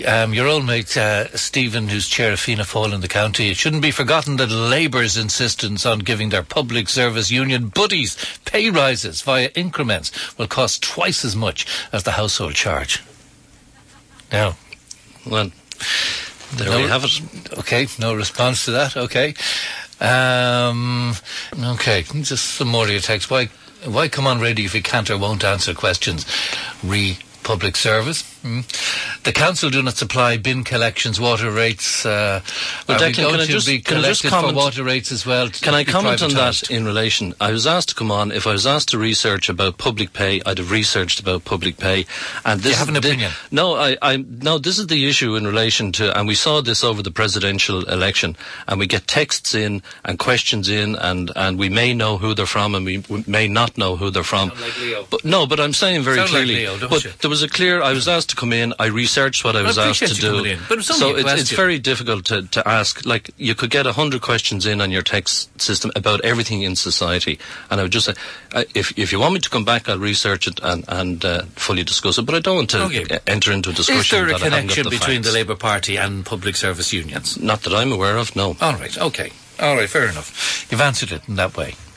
Your old mate, Stephen, who's chair of Fianna Fáil in the county, it shouldn't be forgotten that Labour's insistence on giving their public service union buddies pay rises via increments will cost twice as much as the household charge. Now, well, there we have it. Okay, no response to that. Okay. Okay, just some more of your text. Why come on radio if you can't or won't answer questions? Public service. The council do not supply bin collections, water rates. Well, Declan, can I just comment, for water rates as well? Can I comment on that in relation? I was asked to come on. If I was asked to research about public pay, I'd have researched about public pay. And this do you have an opinion? No, this is the issue in relation to, and we saw this over the presidential election, and we get texts in and questions in, and we may know who they're from, and we may not know who they're from. Like Leo. But I'm saying very clearly. Like Leo, but there was I was asked to come in, I researched what I was asked to do. So it's very difficult to ask. Like, you could get 100 questions in on your text system about everything in society. And I would just say, if you want me to come back, I'll research it and fully discuss it. But I don't want to enter into a discussion. Is there a that connection between facts. the Labour Party and public service unions? Not that I'm aware of, no. All right, okay. All right, fair enough. You've answered it in that way.